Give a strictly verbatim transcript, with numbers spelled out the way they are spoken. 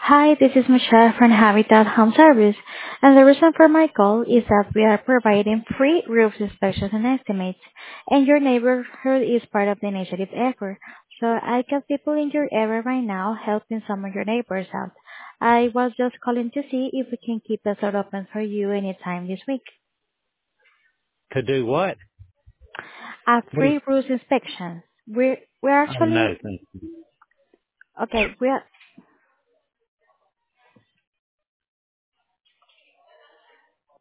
Hi, this is Michelle from Habitat Home Service, and the reason for my call is that we are providing free roof inspections and estimates, and your neighborhood is part of the initiative effort. So I got people in your area right now helping some of your neighbors out. I was just calling to see if we can keep the door open for you anytime this week. To do what? A What do you, free roof inspection. We're we're oh, no, actually thank you. okay. We are